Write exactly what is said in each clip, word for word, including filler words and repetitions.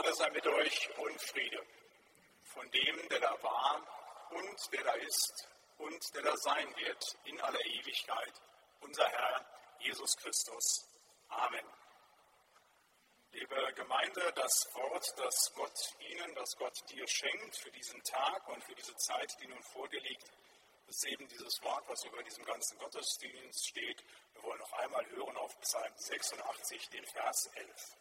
Gnade sei mit euch und Friede von dem, der da war und der da ist und der da sein wird in aller Ewigkeit, unser Herr Jesus Christus. Amen. Liebe Gemeinde, das Wort, das Gott Ihnen, das Gott dir schenkt für diesen Tag und für diese Zeit, die nun vor dir liegt, ist eben dieses Wort, was über diesem ganzen Gottesdienst steht. Wir wollen noch einmal hören auf Psalm sechsundachtzig, den Vers elf.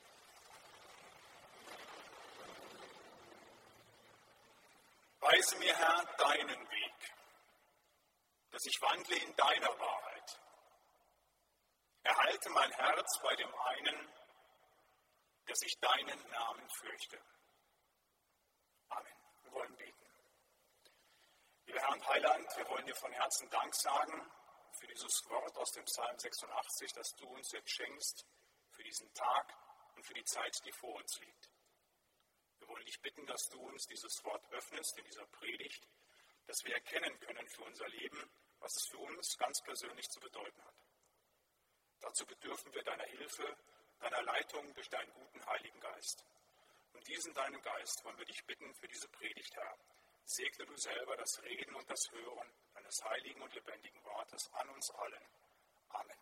Weise mir, Herr, deinen Weg, dass ich wandle in deiner Wahrheit. Erhalte mein Herz bei dem einen, dass ich deinen Namen fürchte. Amen. Wir wollen beten. Lieber Herr und Heiland, wir wollen dir von Herzen Dank sagen für dieses Wort aus dem Psalm sechsundachtzig, das du uns jetzt schenkst, für diesen Tag und für die Zeit, die vor uns liegt. Wir wollen dich bitten, dass du uns dieses Wort öffnest in dieser Predigt, dass wir erkennen können für unser Leben, was es für uns ganz persönlich zu bedeuten hat. Dazu bedürfen wir deiner Hilfe, deiner Leitung durch deinen guten Heiligen Geist. Und diesen deinen Geist wollen wir dich bitten für diese Predigt, Herr. Segne du selber das Reden und das Hören deines heiligen und lebendigen Wortes an uns allen. Amen.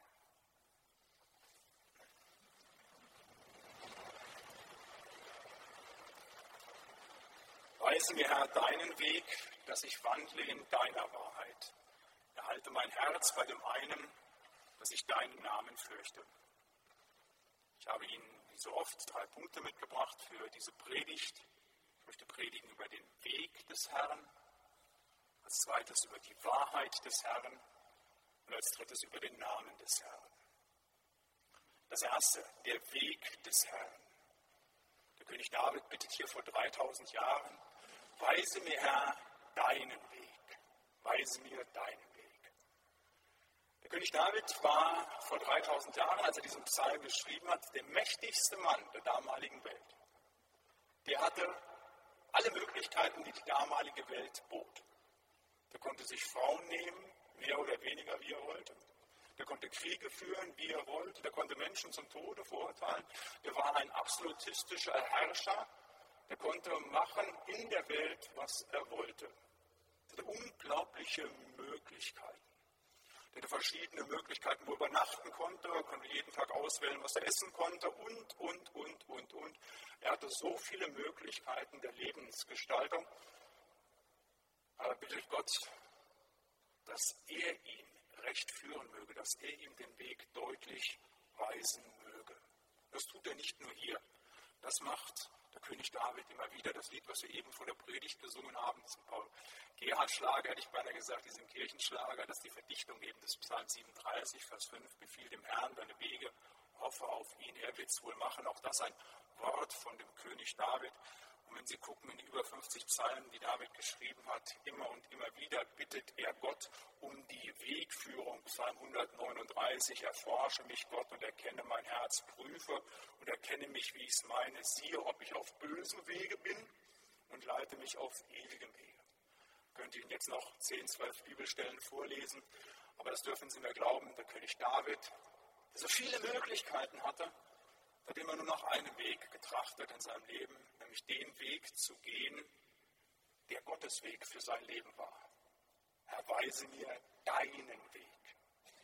Weise mir, Herr, deinen Weg, dass ich wandle in deiner Wahrheit. Erhalte mein Herz bei dem einen, dass ich deinen Namen fürchte. Ich habe Ihnen, wie so oft, drei Punkte mitgebracht für diese Predigt. Ich möchte predigen über den Weg des Herrn, als zweites über die Wahrheit des Herrn und als drittes über den Namen des Herrn. Das erste, der Weg des Herrn. Der König David bittet hier vor dreitausend Jahren, weise mir, Herr, deinen Weg. Weise mir deinen Weg. Der König David war vor dreitausend Jahren, als er diesen Psalm geschrieben hat, der mächtigste Mann der damaligen Welt. Der hatte alle Möglichkeiten, die die damalige Welt bot. Der konnte sich Frauen nehmen, mehr oder weniger, wie er wollte. Der konnte Kriege führen, wie er wollte. Der konnte Menschen zum Tode verurteilen. Der war ein absolutistischer Herrscher. Der konnte machen in der Welt, was er wollte. Er hatte unglaubliche Möglichkeiten. Er hatte verschiedene Möglichkeiten, wo er übernachten konnte. Er konnte jeden Tag auswählen, was er essen konnte und, und, und, und, und. Er hatte so viele Möglichkeiten der Lebensgestaltung. Aber bittet Gott, dass er ihn recht führen möge, dass er ihm den Weg deutlich weisen möge. Das tut er nicht nur hier. Das macht der König David immer wieder. Das Lied, was wir eben vor der Predigt gesungen haben, zum Paul-Gerhardt-Schlager, hätte ich beinahe gesagt, diesem Kirchenschlager, das ist die Verdichtung eben des Psalm siebenunddreißig, Vers fünf, befiehl dem Herrn deine Wege, hoffe auf ihn, er wird es wohl machen. Auch das ein Wort von dem König David. Und wenn Sie gucken in die über fünfzig Psalmen, die David geschrieben hat, immer und immer wieder bittet er Gott um die Wegführung. Psalm hundertneununddreißig, erforsche mich Gott und erkenne mein Herz, prüfe und erkenne mich, wie ich es meine, siehe, ob ich auf bösem Wege bin und leite mich auf ewigem Wege. Ich könnte Ihnen jetzt noch zehn, zwölf Bibelstellen vorlesen, aber das dürfen Sie mir glauben, der König David, der so viele Möglichkeiten hatte, hat immer nur noch einen Weg getrachtet in seinem Leben, nämlich den Weg zu gehen, der Gottes Weg für sein Leben war. Herr, weise mir deinen Weg.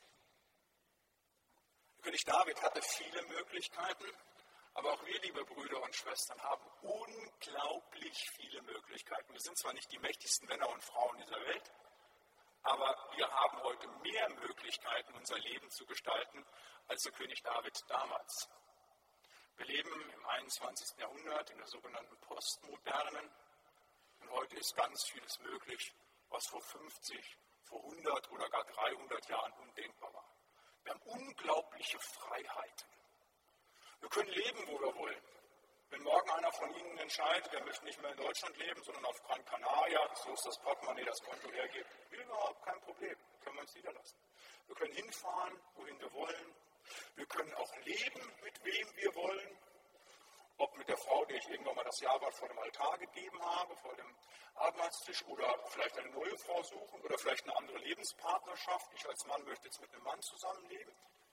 Der König David hatte viele Möglichkeiten, aber auch wir, liebe Brüder und Schwestern, haben unglaublich viele Möglichkeiten. Wir sind zwar nicht die mächtigsten Männer und Frauen dieser Welt, aber wir haben heute mehr Möglichkeiten, unser Leben zu gestalten, als der König David damals. Wir leben im einundzwanzigsten Jahrhundert in der sogenannten Postmodernen und heute ist ganz vieles möglich, was vor fünfzig, vor hundert oder gar dreihundert Jahren undenkbar war. Wir haben unglaubliche Freiheiten. Wir können leben, wo wir wollen. Wenn morgen einer von Ihnen entscheidet, er möchte nicht mehr in Deutschland leben, sondern auf Gran Canaria, so ist das Portemonnaie, das Konto hergibt, überhaupt kein Problem, können wir uns niederlassen. Wir können hinfahren, wohin wir wollen. Wir können auch leben, mit wem wir wollen. Ob mit der Frau, der ich irgendwann mal das Jawort vor dem Altar gegeben habe, vor dem Abendmahlstisch, oder vielleicht eine neue Frau suchen oder vielleicht eine andere Lebenspartnerschaft. Ich als Mann möchte jetzt mit einem Mann zusammenleben.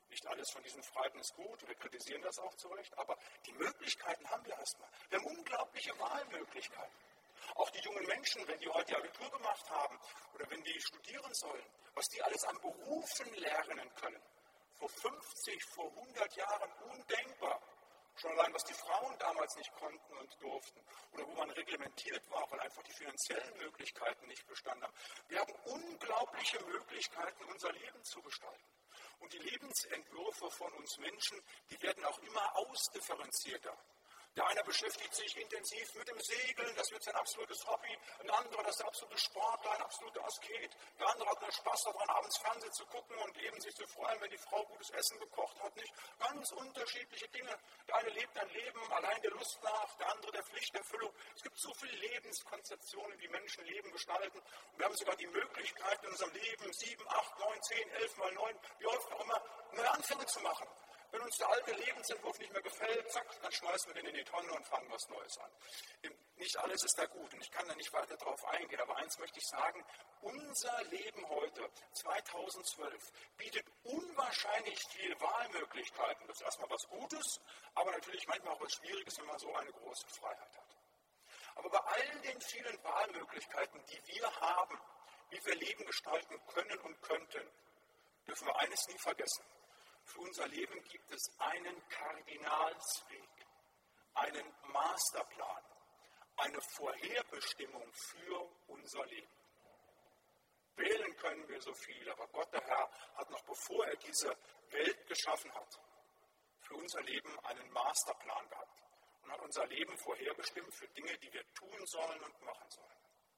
Nicht alles von diesen Freiheiten ist gut, wir kritisieren das auch zu Recht, aber die Möglichkeiten haben wir erstmal. Wir haben unglaubliche Wahlmöglichkeiten. Auch die jungen Menschen, wenn die heute Abitur gemacht haben oder wenn die studieren sollen, was die alles an Berufen lernen können. Vor fünfzig, vor hundert Jahren undenkbar. Schon allein, was die Frauen damals nicht konnten und durften. Oder wo man reglementiert war, weil einfach die finanziellen Möglichkeiten nicht bestanden haben. Wir haben unglaubliche Möglichkeiten, unser Leben zu gestalten. Und die Lebensentwürfe von uns Menschen, die werden auch immer ausdifferenzierter. Der eine beschäftigt sich intensiv mit dem Segeln, das wird sein absolutes Hobby. Ein anderer, das ist der absolute Sportler, ein absoluter Asket. Der andere hat nur Spaß daran, abends Fernsehen zu gucken und eben sich zu freuen, wenn die Frau gutes Essen gekocht hat. Nicht? Ganz unterschiedliche Dinge. Der eine lebt ein Leben allein der Lust nach, der andere der Pflichterfüllung. Es gibt so viele Lebenskonzeptionen, wie Menschen Leben gestalten. Und wir haben sogar die Möglichkeit, in unserem Leben sieben, acht, neun, zehn, elf mal neun, wie oft auch immer, neue Anfänge zu machen. Wenn uns der alte Lebensentwurf nicht mehr gefällt, zack, dann schmeißen wir den in die Tonne und fangen was Neues an. Nicht alles ist da gut und ich kann da nicht weiter drauf eingehen, aber eins möchte ich sagen, unser Leben heute, zweitausendzwölf, bietet unwahrscheinlich viele Wahlmöglichkeiten. Das ist erstmal was Gutes, aber natürlich manchmal auch was Schwieriges, wenn man so eine große Freiheit hat. Aber bei all den vielen Wahlmöglichkeiten, die wir haben, wie wir Leben gestalten können und könnten, dürfen wir eines nie vergessen. Für unser Leben gibt es einen Kardinalsweg, einen Masterplan, eine Vorherbestimmung für unser Leben. Wählen können wir so viel, aber Gott, der Herr, hat noch bevor er diese Welt geschaffen hat, für unser Leben einen Masterplan gehabt und hat unser Leben vorherbestimmt für Dinge, die wir tun sollen und machen sollen.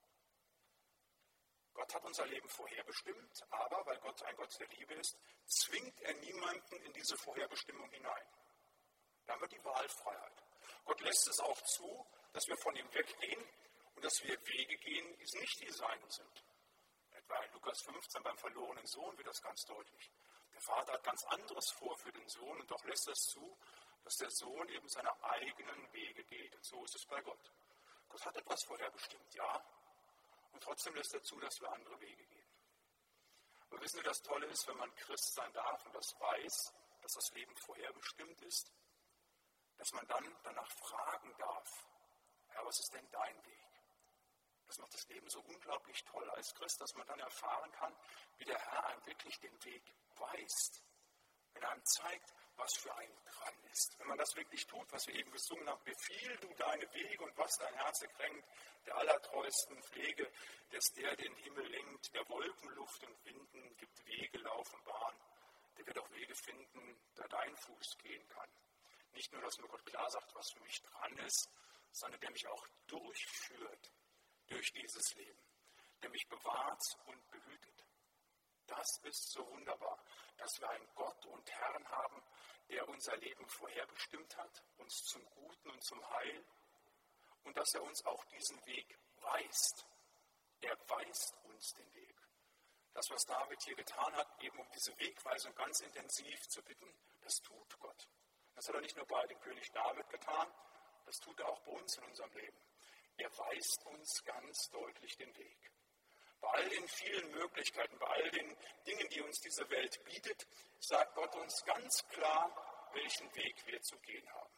Gott hat unser Leben vorherbestimmt, aber weil Gott ein Gott der Liebe ist, zwingt er niemanden in diese Vorherbestimmung hinein. Da haben wir die Wahlfreiheit. Gott lässt es auch zu, dass wir von ihm weggehen und dass wir Wege gehen, die nicht die seinen sind. Etwa in Lukas fünfzehn beim verlorenen Sohn wird das ganz deutlich. Der Vater hat ganz anderes vor für den Sohn und doch lässt es zu, dass der Sohn eben seine eigenen Wege geht. Und so ist es bei Gott. Gott hat etwas vorherbestimmt, ja. Und trotzdem lässt er zu, dass wir andere Wege gehen. Aber wissen Sie, das Tolle ist, wenn man Christ sein darf und das weiß, dass das Leben vorherbestimmt ist, dass man dann danach fragen darf, Herr, was ist denn dein Weg? Das macht das Leben so unglaublich toll als Christ, dass man dann erfahren kann, wie der Herr einem wirklich den Weg weist. Wenn er einem zeigt, was für einen dran ist. Wenn man das wirklich tut, was wir eben gesungen haben, befiehl du deine Wege und was dein Herz kränkt, der allertreuesten Pflege, dass der den Himmel lenkt, der Wolken, Luft und Winden gibt Wege, Lauf und Bahn, der wird auch Wege finden, da dein Fuß gehen kann. Nicht nur, dass mir Gott klar sagt, was für mich dran ist, sondern der mich auch durchführt durch dieses Leben, der mich bewahrt und behütet. Das ist so wunderbar, dass wir einen Gott und Herrn haben, der unser Leben vorherbestimmt hat, uns zum Guten und zum Heil, und dass er uns auch diesen Weg weist. Er weist uns den Weg. Das, was David hier getan hat, eben um diese Wegweisung ganz intensiv zu bitten, das tut Gott. Das hat er nicht nur bei dem König David getan, das tut er auch bei uns in unserem Leben. Er weist uns ganz deutlich den Weg. Bei all den vielen Möglichkeiten, bei all den Dingen, die uns diese Welt bietet, sagt Gott uns ganz klar, welchen Weg wir zu gehen haben.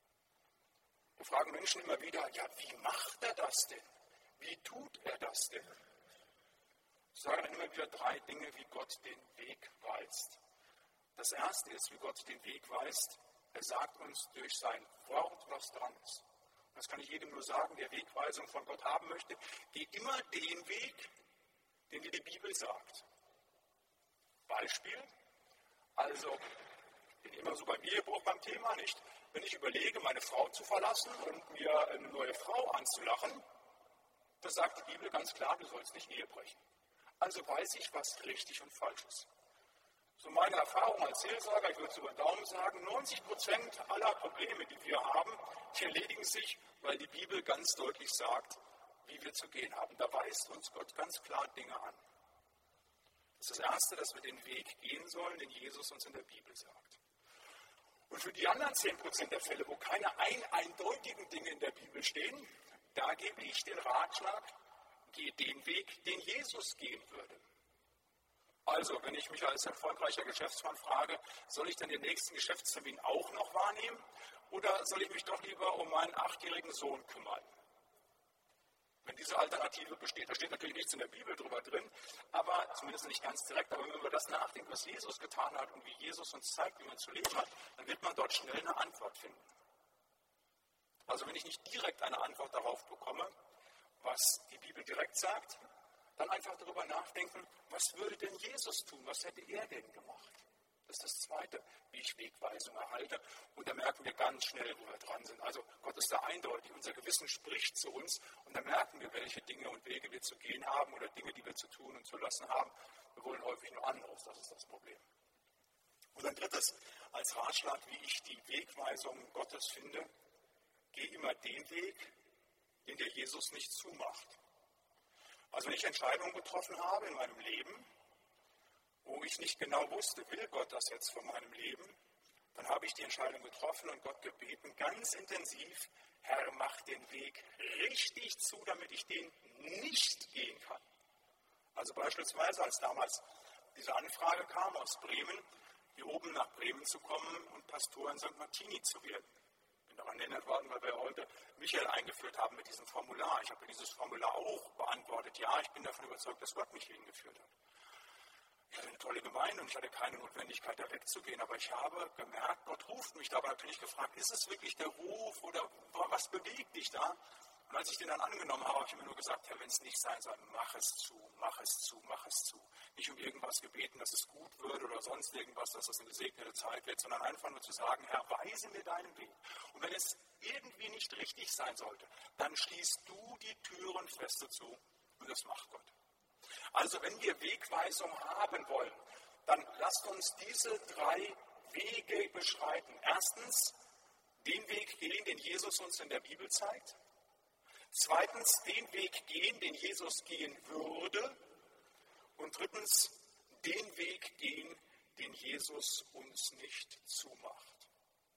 Wir fragen Menschen immer wieder, ja, wie macht er das denn? Wie tut er das denn? Ich sage dann immer wieder drei Dinge, wie Gott den Weg weist. Das erste ist, wie Gott den Weg weist. Er sagt uns durch sein Wort, was dran ist. Das kann ich jedem nur sagen, der Wegweisung von Gott haben möchte. Geh immer den Weg, den dir die Bibel sagt. Beispiel, also, ich bin immer so beim Ehebruch beim Thema, nicht? Wenn ich überlege, meine Frau zu verlassen und mir eine neue Frau anzulachen, dann sagt die Bibel ganz klar, du sollst nicht Ehe brechen. Also weiß ich, was richtig und falsch ist. So meine Erfahrung als Seelsorger, ich würde es über den Daumen sagen, neunzig Prozent aller Probleme, die wir haben, die erledigen sich, weil die Bibel ganz deutlich sagt, wie wir zu gehen haben. Da weist uns Gott ganz klar Dinge an. Das ist das Erste, dass wir den Weg gehen sollen, den Jesus uns in der Bibel sagt. Und für die anderen zehn Prozent der Fälle, wo keine ein, eindeutigen Dinge in der Bibel stehen, da gebe ich den Ratschlag, geh den Weg, den Jesus gehen würde. Also, wenn ich mich als erfolgreicher Geschäftsmann frage, soll ich dann den nächsten Geschäftstermin auch noch wahrnehmen oder soll ich mich doch lieber um meinen achtjährigen Sohn kümmern? Wenn diese Alternative besteht, da steht natürlich nichts in der Bibel drüber drin, aber zumindest nicht ganz direkt, aber wenn man über das nachdenkt, was Jesus getan hat und wie Jesus uns zeigt, wie man zu leben hat, dann wird man dort schnell eine Antwort finden. Also wenn ich nicht direkt eine Antwort darauf bekomme, was die Bibel direkt sagt, dann einfach darüber nachdenken, was würde denn Jesus tun, was hätte er denn gemacht? Das ist das Zweite, wie ich Wegweisung erhalte. Und da merken wir ganz schnell, wo wir dran sind. Also Gott ist da eindeutig, unser Gewissen spricht zu uns und da merken wir, welche Dinge und Wege wir zu gehen haben oder Dinge, die wir zu tun und zu lassen haben. Wir wollen häufig nur anderes, das ist das Problem. Und ein drittes, als Ratschlag, wie ich die Wegweisung Gottes finde, geh immer den Weg, den der Jesus nicht zumacht. Also wenn ich Entscheidungen getroffen habe in meinem Leben, wo ich nicht genau wusste, will Gott das jetzt von meinem Leben, dann habe ich die Entscheidung getroffen und Gott gebeten, ganz intensiv, Herr, mach den Weg richtig zu, damit ich den nicht gehen kann. Also beispielsweise, als damals diese Anfrage kam aus Bremen, hier oben nach Bremen zu kommen und Pastor in Sankt Martini zu werden. Ich bin daran erinnert worden, weil wir heute Michael eingeführt haben mit diesem Formular. Ich habe dieses Formular auch beantwortet. Ja, ich bin davon überzeugt, dass Gott mich hier hingeführt hat. Ich hatte eine tolle Gemeinde und ich hatte keine Notwendigkeit, da wegzugehen. Aber ich habe gemerkt, Gott ruft mich. Da habe ich natürlich gefragt, ist es wirklich der Ruf oder was bewegt dich da? Und als ich den dann angenommen habe, habe ich mir nur gesagt, Herr, wenn es nicht sein soll, mach es zu, mach es zu, mach es zu. Nicht um irgendwas gebeten, dass es gut wird oder sonst irgendwas, dass es eine gesegnete Zeit wird, sondern einfach nur zu sagen, Herr, weise mir deinen Weg. Und wenn es irgendwie nicht richtig sein sollte, dann schließt du die Türen feste zu und das macht Gott. Also wenn wir Wegweisung haben wollen, dann lasst uns diese drei Wege beschreiten. Erstens, den Weg gehen, den Jesus uns in der Bibel zeigt. Zweitens, den Weg gehen, den Jesus gehen würde. Und drittens, den Weg gehen, den Jesus uns nicht zumacht.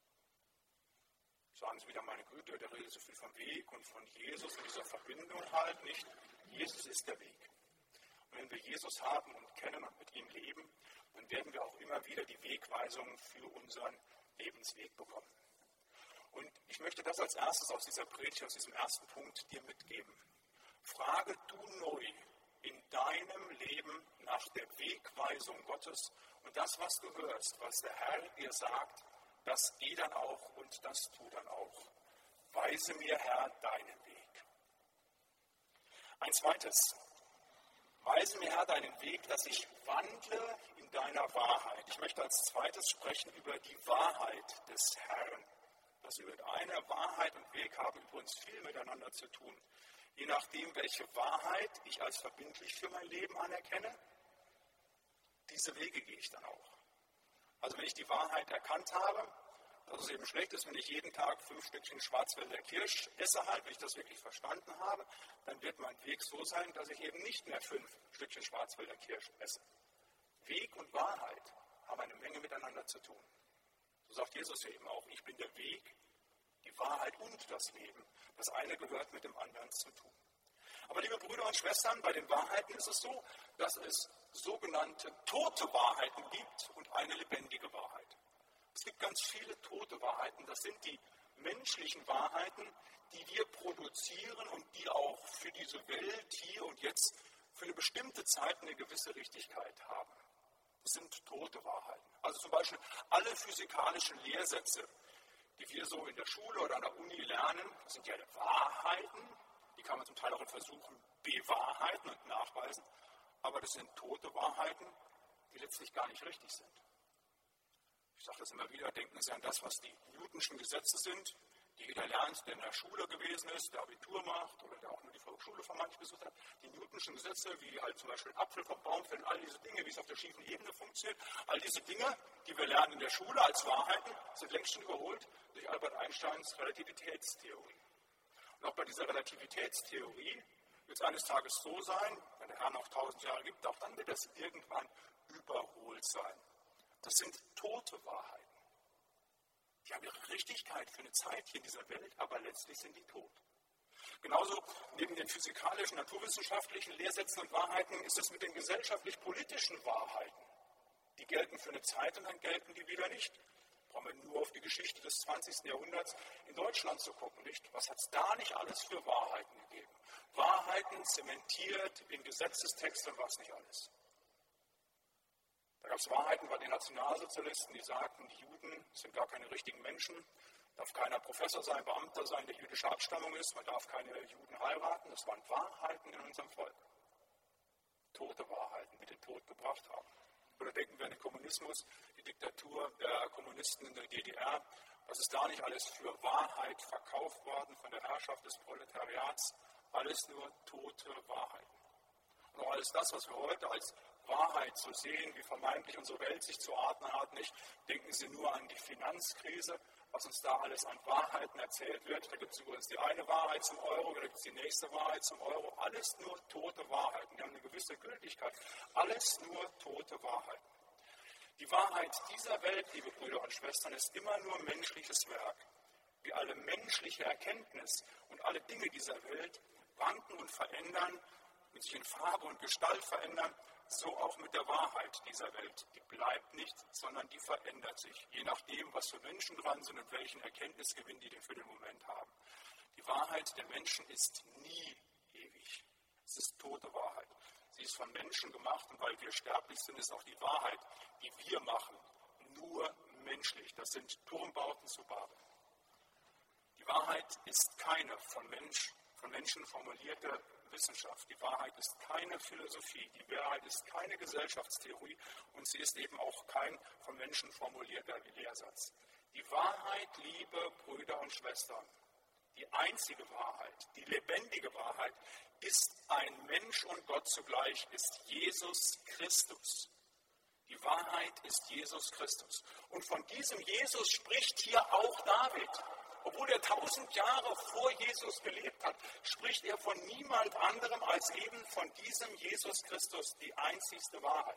Sagen Sie wieder, meine Güte, der redet so viel vom Weg und von Jesus und dieser Verbindung halt nicht. Jesus ist der Weg. Und wenn wir Jesus haben und kennen und mit ihm leben, dann werden wir auch immer wieder die Wegweisungen für unseren Lebensweg bekommen. Und ich möchte das als erstes aus dieser Predigt, aus diesem ersten Punkt dir mitgeben. Frage du neu in deinem Leben nach der Wegweisung Gottes und das, was du hörst, was der Herr dir sagt, das geh dann auch und das tu dann auch. Weise mir, Herr, deinen Weg. Ein zweites. Weise mir, Herr, deinen Weg, dass ich wandle in deiner Wahrheit. Ich möchte als zweites sprechen über die Wahrheit des Herrn. Dass wir mit einer Wahrheit und Weg haben übrigens viel miteinander zu tun. Je nachdem, welche Wahrheit ich als verbindlich für mein Leben anerkenne, diese Wege gehe ich dann auch. Also wenn ich die Wahrheit erkannt habe, dass es eben schlecht ist, wenn ich jeden Tag fünf Stückchen Schwarzwälder Kirsch esse, halt, wenn ich das wirklich verstanden habe, dann wird mein Weg so sein, dass ich eben nicht mehr fünf Stückchen Schwarzwälder Kirsch esse. Weg und Wahrheit haben eine Menge miteinander zu tun. So sagt Jesus ja eben auch, ich bin der Weg, die Wahrheit und das Leben. Das eine gehört mit dem anderen zu tun. Aber liebe Brüder und Schwestern, bei den Wahrheiten ist es so, dass es sogenannte tote Wahrheiten gibt und eine lebendige Wahrheit. Es gibt ganz viele tote Wahrheiten, das sind die menschlichen Wahrheiten, die wir produzieren und die auch für diese Welt hier und jetzt für eine bestimmte Zeit eine gewisse Richtigkeit haben. Das sind tote Wahrheiten. Also zum Beispiel alle physikalischen Lehrsätze, die wir so in der Schule oder an der Uni lernen, das sind ja Wahrheiten, die kann man zum Teil auch in Versuchen bewahrheiten und nachweisen, aber das sind tote Wahrheiten, die letztlich gar nicht richtig sind. Ich sage das immer wieder, denken Sie an das, was die Newtonschen Gesetze sind, die jeder lernt, der in der Schule gewesen ist, der Abitur macht oder der auch nur die Volksschule von manchen besucht hat. Die Newtonschen Gesetze, wie halt zum Beispiel Apfel vom Baum fällt, all diese Dinge, wie es auf der schiefen Ebene funktioniert, all diese Dinge, die wir lernen in der Schule als Wahrheiten, sind längst schon überholt durch Albert Einsteins Relativitätstheorie. Und auch bei dieser Relativitätstheorie wird es eines Tages so sein, wenn der Herr noch tausend Jahre gibt, auch dann wird es irgendwann überholt sein. Das sind tote Wahrheiten. Die haben ihre Richtigkeit für eine Zeit hier in dieser Welt, aber letztlich sind die tot. Genauso neben den physikalischen, naturwissenschaftlichen Lehrsätzen und Wahrheiten ist es mit den gesellschaftlich-politischen Wahrheiten. Die gelten für eine Zeit und dann gelten die wieder nicht. Brauchen wir nur auf die Geschichte des zwanzigsten Jahrhunderts in Deutschland zu gucken, nicht? Was hat es da nicht alles für Wahrheiten gegeben? Wahrheiten zementiert in Gesetzestext und was nicht alles. Da gab es Wahrheiten bei den Nationalsozialisten, die sagten, die Juden sind gar keine richtigen Menschen. Darf keiner Professor sein, Beamter sein, der jüdischer Abstammung ist. Man darf keine Juden heiraten. Das waren Wahrheiten in unserem Volk. Tote Wahrheiten, die den Tod gebracht haben. Oder denken wir an den Kommunismus, die Diktatur der Kommunisten in der D D R. Was ist da nicht alles für Wahrheit verkauft worden von der Herrschaft des Proletariats? Alles nur tote Wahrheiten. Und auch alles das, was wir heute als Wahrheit so sehen, wie vermeintlich unsere Welt sich zu ordnen hat, nicht? Denken Sie nur an die Finanzkrise, was uns da alles an Wahrheiten erzählt wird. Da gibt es übrigens die eine Wahrheit zum Euro, da gibt es die nächste Wahrheit zum Euro. Alles nur tote Wahrheiten, die haben eine gewisse Gültigkeit. Alles nur tote Wahrheiten. Die Wahrheit dieser Welt, liebe Brüder und Schwestern, ist immer nur menschliches Werk. Wie alle menschliche Erkenntnis und alle Dinge dieser Welt wanken und verändern, und sich in Farbe und Gestalt verändern, so auch mit der Wahrheit dieser Welt. Die bleibt nicht, sondern die verändert sich, je nachdem, was für Menschen dran sind und welchen Erkenntnisgewinn die denn für den Moment haben. Die Wahrheit der Menschen ist nie ewig. Es ist tote Wahrheit. Sie ist von Menschen gemacht und weil wir sterblich sind, ist auch die Wahrheit, die wir machen, nur menschlich. Das sind Turmbauten zu Babel. Die Wahrheit ist keine von, Mensch, von Menschen formulierte Wissenschaft. Die Wahrheit ist keine Philosophie, die Wahrheit ist keine Gesellschaftstheorie und sie ist eben auch kein von Menschen formulierter Lehrsatz. Die Wahrheit, liebe Brüder und Schwestern, die einzige Wahrheit, die lebendige Wahrheit, ist ein Mensch und Gott zugleich, ist Jesus Christus. Die Wahrheit ist Jesus Christus. Und von diesem Jesus spricht hier auch David. Obwohl er tausend Jahre vor Jesus gelebt hat, spricht er von niemand anderem als eben von diesem Jesus Christus, die einzigste Wahrheit.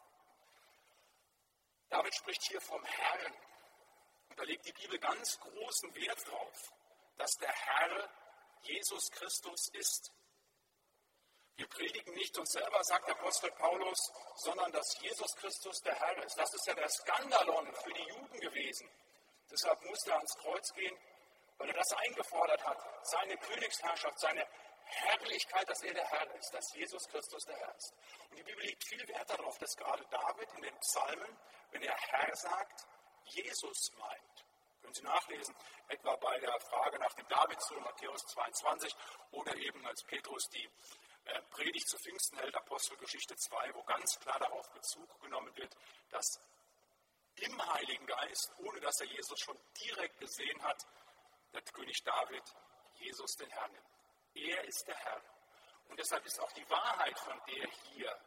David spricht hier vom Herrn. Und da legt die Bibel ganz großen Wert drauf, dass der Herr Jesus Christus ist. Wir predigen nicht uns selber, sagt der Apostel Paulus, sondern dass Jesus Christus der Herr ist. Das ist ja der Skandalon für die Juden gewesen. Deshalb musste er ans Kreuz gehen, weil er das eingefordert hat, seine Königsherrschaft, seine Herrlichkeit, dass er der Herr ist, dass Jesus Christus der Herr ist. Und die Bibel legt viel Wert darauf, dass gerade David in den Psalmen, wenn er Herr sagt, Jesus meint. Können Sie nachlesen, etwa bei der Frage nach dem Davidssohn, Matthäus zweiundzwanzig, oder eben als Petrus die äh, Predigt zu Pfingsten hält, Apostelgeschichte zwei, wo ganz klar darauf Bezug genommen wird, dass im Heiligen Geist, ohne dass er Jesus schon direkt gesehen hat, der König David Jesus den Herrn nimmt. Er ist der Herr. Und deshalb ist auch die Wahrheit, von der hier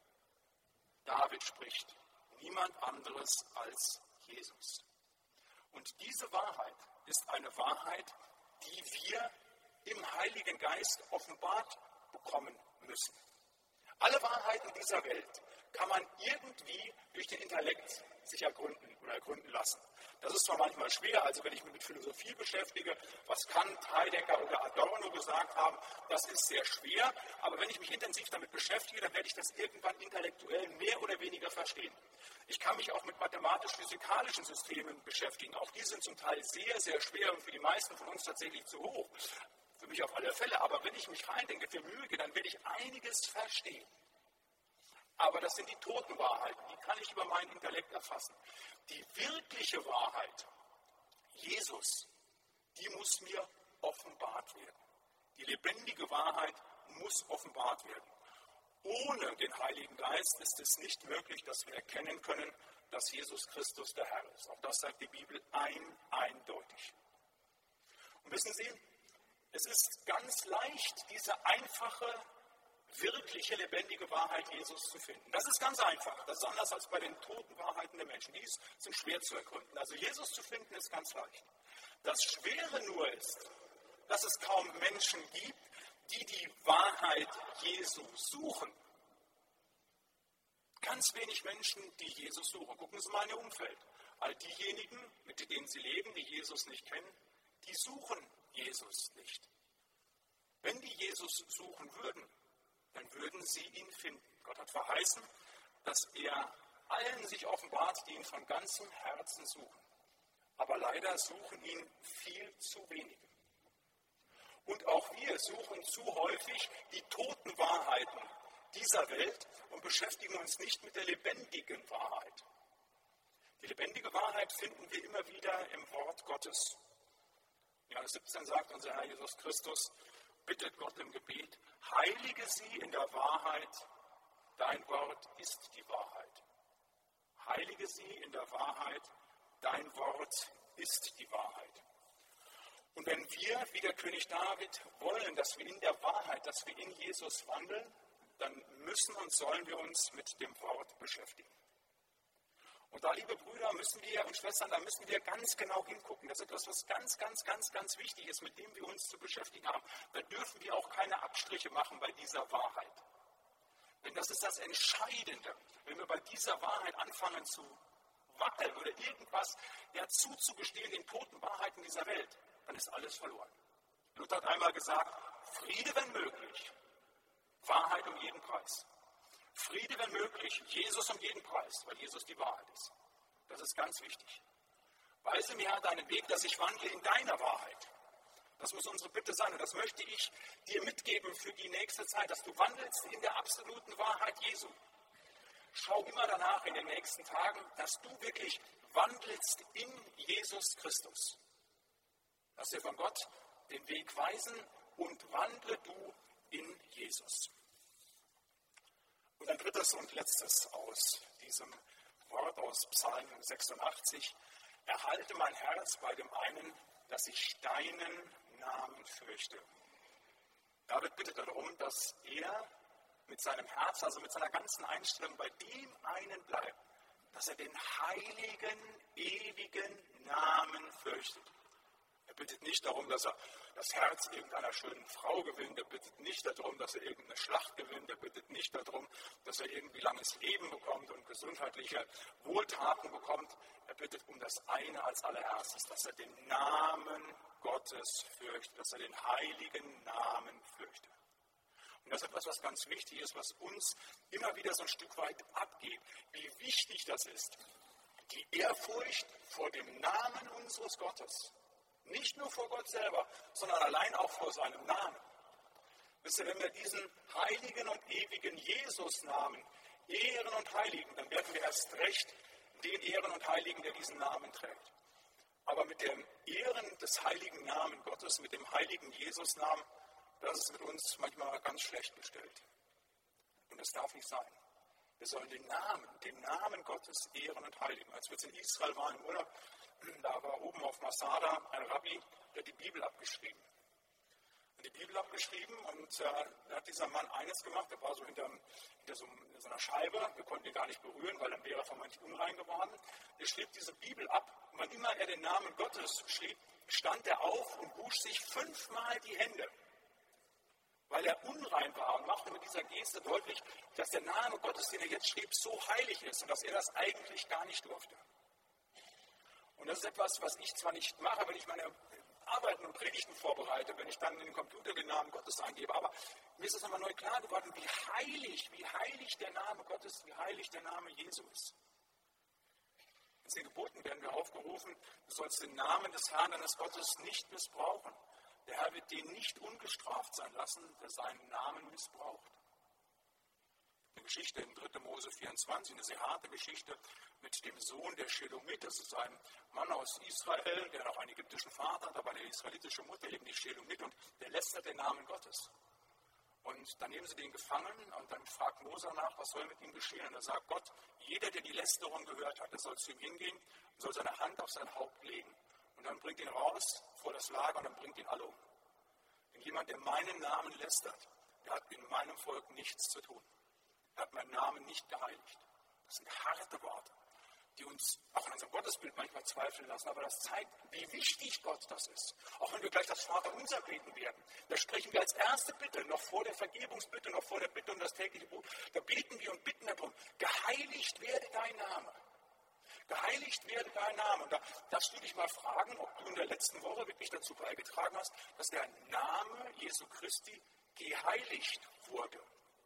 David spricht, niemand anderes als Jesus. Und diese Wahrheit ist eine Wahrheit, die wir im Heiligen Geist offenbart bekommen müssen. Alle Wahrheiten dieser Welt kann man irgendwie durch den Intellekt sich ergründen oder ergründen lassen. Das ist zwar manchmal schwer, also wenn ich mich mit Philosophie beschäftige, was Kant, Heidegger oder Adorno gesagt haben, das ist sehr schwer, aber wenn ich mich intensiv damit beschäftige, dann werde ich das irgendwann intellektuell mehr oder weniger verstehen. Ich kann mich auch mit mathematisch-physikalischen Systemen beschäftigen, auch die sind zum Teil sehr, sehr schwer und für die meisten von uns tatsächlich zu hoch. Für mich auf alle Fälle, aber wenn ich mich reindenke, für Mühe, dann werde ich einiges verstehen. Aber das sind die toten Wahrheiten, die kann ich über meinen Intellekt erfassen. Die wirkliche Wahrheit, Jesus, die muss mir offenbart werden. Die lebendige Wahrheit muss offenbart werden. Ohne den Heiligen Geist ist es nicht möglich, dass wir erkennen können, dass Jesus Christus der Herr ist. Auch das sagt die Bibel ein, eindeutig. Und wissen Sie, es ist ganz leicht, diese einfache, wirkliche, lebendige Wahrheit Jesus zu finden. Das ist ganz einfach. Das ist anders als bei den toten Wahrheiten der Menschen. Die sind schwer zu ergründen. Also Jesus zu finden ist ganz leicht. Das Schwere nur ist, dass es kaum Menschen gibt, die die Wahrheit Jesu suchen. Ganz wenig Menschen, die Jesus suchen. Gucken Sie mal in Ihr Umfeld. All diejenigen, mit denen Sie leben, die Jesus nicht kennen, die suchen Jesus nicht. Wenn die Jesus suchen würden, dann würden sie ihn finden. Gott hat verheißen, dass er allen sich offenbart, die ihn von ganzem Herzen suchen. Aber leider suchen ihn viel zu wenige. Und auch wir suchen zu häufig die toten Wahrheiten dieser Welt und beschäftigen uns nicht mit der lebendigen Wahrheit. Die lebendige Wahrheit finden wir immer wieder im Wort Gottes. Johannes siebzehn sagt unser Herr Jesus Christus, bittet Gott im Gebet, heilige sie in der Wahrheit, dein Wort ist die Wahrheit. Heilige sie in der Wahrheit, dein Wort ist die Wahrheit. Und wenn wir, wie der König David, wollen, dass wir in der Wahrheit, dass wir in Jesus wandeln, dann müssen und sollen wir uns mit dem Wort beschäftigen. Und da, liebe Brüder, müssen wir und Schwestern, da müssen wir ganz genau hingucken. Das ist etwas, was ganz, ganz, ganz, ganz wichtig ist, mit dem wir uns zu beschäftigen haben. Da dürfen wir auch keine Abstriche machen bei dieser Wahrheit. Denn das ist das Entscheidende. Wenn wir bei dieser Wahrheit anfangen zu wackeln oder irgendwas ja, zuzugestehen, den toten Wahrheiten dieser Welt, dann ist alles verloren. Luther hat einmal gesagt, Friede, wenn möglich, Wahrheit um jeden Preis. Friede, wenn möglich, Jesus um jeden Preis, weil Jesus die Wahrheit ist. Das ist ganz wichtig. Weise mir, Herr, deinen Weg, dass ich wandle in deiner Wahrheit. Das muss unsere Bitte sein und das möchte ich dir mitgeben für die nächste Zeit, dass du wandelst in der absoluten Wahrheit Jesu. Schau immer danach in den nächsten Tagen, dass du wirklich wandelst in Jesus Christus. Lass dir von Gott den Weg weisen und wandle du in Jesus. Und ein drittes und letztes aus diesem Wort aus Psalm sechsundachtzig. Erhalte mein Herz bei dem einen, dass ich deinen Namen fürchte. David bittet darum, dass er mit seinem Herz, also mit seiner ganzen Einstellung bei dem einen bleibt, dass er den heiligen, ewigen Namen fürchtet. Er bittet nicht darum, dass er das Herz irgendeiner schönen Frau gewinnt. Er bittet nicht darum, dass er irgendeine Schlacht gewinnt. Er bittet nicht darum, dass er irgendwie langes Leben bekommt und gesundheitliche Wohltaten bekommt. Er bittet um das eine als allererstes, dass er den Namen Gottes fürchtet, dass er den heiligen Namen fürchtet. Und das ist etwas, was ganz wichtig ist, was uns immer wieder so ein Stück weit abgeht. Wie wichtig das ist, die Ehrfurcht vor dem Namen unseres Gottes. Nicht nur vor Gott selber, sondern allein auch vor seinem Namen. Wisst ihr, wenn wir diesen heiligen und ewigen Jesus-Namen ehren und heiligen, dann werden wir erst recht den ehren und heiligen, der diesen Namen trägt. Aber mit dem Ehren des heiligen Namen Gottes, mit dem heiligen Jesus-Namen, das ist mit uns manchmal ganz schlecht bestellt. Und das darf nicht sein. Wir sollen den Namen, den Namen Gottes ehren und heiligen. Als wir jetzt in Israel waren im Urlaub, da war oben auf Masada ein Rabbi, der hat die Bibel abgeschrieben. Die Bibel abgeschrieben und äh, da hat dieser Mann eines gemacht, der war so hinter, hinter so, so einer Scheibe, wir konnten ihn gar nicht berühren, weil dann wäre er vermeintlich unrein geworden. Er schrieb diese Bibel ab und wann immer er den Namen Gottes schrieb, stand er auf und wusch sich fünfmal die Hände, weil er unrein war und machte mit dieser Geste deutlich, dass der Name Gottes, den er jetzt schrieb, so heilig ist und dass er das eigentlich gar nicht durfte. Und das ist etwas, was ich zwar nicht mache, wenn ich meine Arbeiten und Predigten vorbereite, wenn ich dann in den Computer den Namen Gottes eingebe, aber mir ist es nochmal neu klar geworden, wie heilig, wie heilig der Name Gottes, wie heilig der Name Jesu ist. In den Geboten werden wir aufgerufen, du sollst den Namen des Herrn, deines Gottes, nicht missbrauchen. Der Herr wird den nicht ungestraft sein lassen, der seinen Namen missbraucht. Eine Geschichte in dritter Mose vierundzwanzig, eine sehr harte Geschichte mit dem Sohn der Shelomit. Das ist ein Mann aus Israel, der noch einen ägyptischen Vater hat, aber eine israelitische Mutter, eben die Shelomit, und der lästert den Namen Gottes. Und dann nehmen sie den gefangen und dann fragt Mose nach, was soll mit ihm geschehen. Und da sagt Gott, jeder, der die Lästerung gehört hat, der soll zu ihm hingehen und soll seine Hand auf sein Haupt legen. Und dann bringt ihn raus vor das Lager und dann bringt ihn alle um. Denn jemand, der meinen Namen lästert, der hat in meinem Volk nichts zu tun. Er hat meinen Namen nicht geheiligt. Das sind harte Worte, die uns auch in unserem Gottesbild manchmal zweifeln lassen. Aber das zeigt, wie wichtig Gott das ist. Auch wenn wir gleich das Vaterunser beten werden. Da sprechen wir als erste Bitte, noch vor der Vergebungsbitte, noch vor der Bitte um das tägliche Brot. Da beten wir und bitten darum, geheiligt werde dein Name. Geheiligt werde dein Name. Und da darfst du dich mal fragen, ob du in der letzten Woche wirklich dazu beigetragen hast, dass der Name Jesu Christi geheiligt wurde.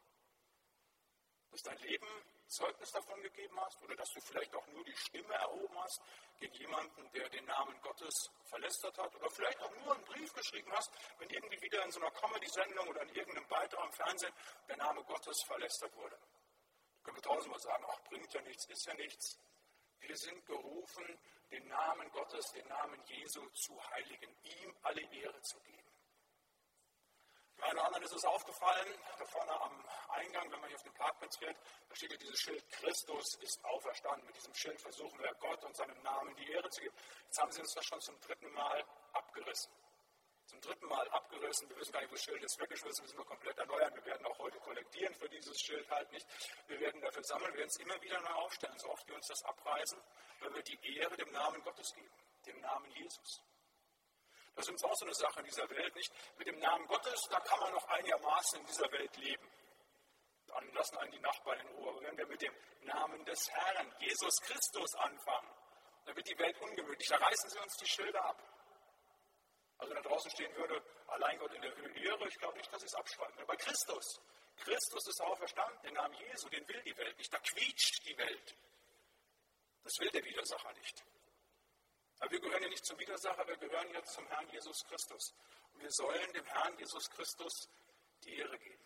Dass dein Leben Zeugnis davon gegeben hast oder dass du vielleicht auch nur die Stimme erhoben hast gegen jemanden, der den Namen Gottes verlästert hat oder vielleicht auch nur einen Brief geschrieben hast, wenn irgendwie wieder in so einer Comedy-Sendung oder in irgendeinem Beitrag im Fernsehen der Name Gottes verlästert wurde. Da können wir tausendmal sagen, ach, bringt ja nichts, ist ja nichts. Wir sind gerufen, den Namen Gottes, den Namen Jesu zu heiligen, ihm alle Ehre zu geben. Dem einen oder anderen ist es aufgefallen, da vorne am Eingang, wenn man hier auf den Parkplatz fährt, da steht ja dieses Schild, Christus ist auferstanden. Mit diesem Schild versuchen wir Gott und seinem Namen die Ehre zu geben. Jetzt haben sie uns das schon zum dritten Mal abgerissen. Zum dritten Mal abgerissen. Wir wissen gar nicht, wo das Schild ist weggeschmissen, müssen wir komplett erneuern. Wir werden auch heute kollektieren für dieses Schild halt nicht. Wir werden dafür sammeln, wir werden es immer wieder neu aufstellen, so oft wir uns das abreißen, weil wir die Ehre dem Namen Gottes geben, dem Namen Jesus. Das ist uns auch so eine Sache in dieser Welt, nicht? Mit dem Namen Gottes, da kann man noch einigermaßen in dieser Welt leben. Dann lassen einen die Nachbarn in Ruhe. Aber wenn wir mit dem Namen des Herrn, Jesus Christus, anfangen, dann wird die Welt ungemütlich. Da reißen sie uns die Schilder ab. Also wenn da draußen stehen würde, allein Gott in der Höhe Ehre, ich glaube nicht, dass sie es abschreiben. Aber Christus, Christus ist auferstanden, den Namen Jesu, den will die Welt nicht. Da quietscht die Welt. Das will der Widersacher nicht. Aber wir gehören ja nicht zum Widersacher, wir gehören jetzt zum Herrn Jesus Christus. Und wir sollen dem Herrn Jesus Christus die Ehre geben.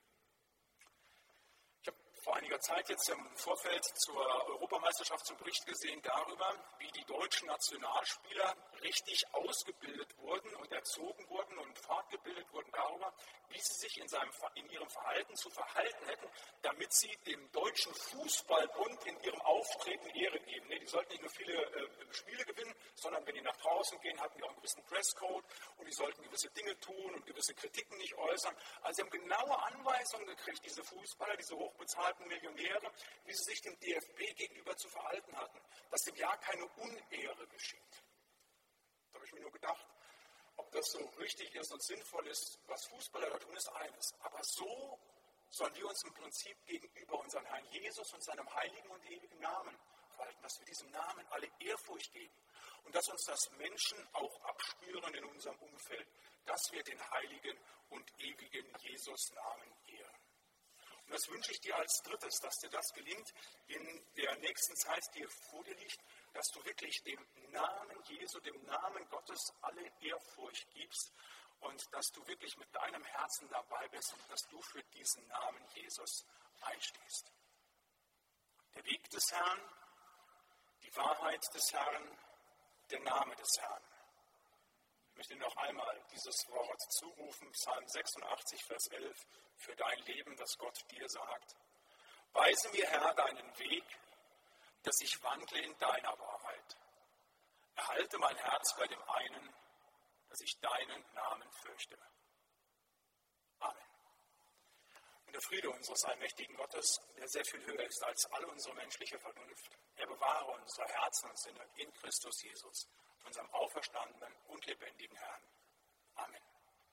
Ich habe vor einiger Zeit jetzt im Vorfeld zur Europameisterschaft zum Bericht gesehen darüber, wie die deutschen Nationalspieler richtig ausgebildet wurden und erzogen wurden und fortgebildet wurden darüber, wie sie sich in, seinem, in ihrem Verhalten zu verhalten hätten, damit sie dem Deutschen Fußballbund in ihrem Auftreten Ehre geben. Nee, die sollten nicht nur viele äh, Spiele gewinnen, sondern wenn die nach draußen gehen, hatten die auch einen gewissen Dresscode und die sollten gewisse Dinge tun und gewisse Kritiken nicht äußern. Also sie haben genaue Anweisungen gekriegt, diese Fußballer, diese hochbezahlten Millionäre, wie sie sich dem D F B gegenüber zu verhalten hatten, dass dem ja keine Unehre geschieht. Da habe ich mir nur gedacht, ob das so richtig ist und sinnvoll ist, was Fußballer da tun, ist eines. Aber so sollen wir uns im Prinzip gegenüber unserem Herrn Jesus und seinem heiligen und ewigen Namen verhalten, dass wir diesem Namen alle Ehrfurcht geben und dass uns das Menschen auch abspüren in unserem Umfeld, dass wir den heiligen und ewigen Jesus-Namen ehren. Und das wünsche ich dir als Drittes, dass dir das gelingt in der nächsten Zeit, die dir vor dir liegt, dass du wirklich dem Namen Jesu, dem Namen Gottes alle Ehrfurcht gibst und dass du wirklich mit deinem Herzen dabei bist und dass du für diesen Namen Jesus einstehst. Der Weg des Herrn, die Wahrheit des Herrn, der Name des Herrn. Ich möchte noch einmal dieses Wort zurufen, Psalm sechsundachtzig, Vers elf, für dein Leben, das Gott dir sagt. Weise mir, Herr, deinen Weg, dass ich wandle in deiner Wahrheit. Erhalte mein Herz bei dem einen, dass ich deinen Namen fürchte. Amen. Und der Friede unseres allmächtigen Gottes, der sehr viel höher ist als alle unsere menschliche Vernunft, er bewahre unsere Herzen und Sinne in Christus Jesus, unserem auferstandenen und lebendigen Herrn. Amen.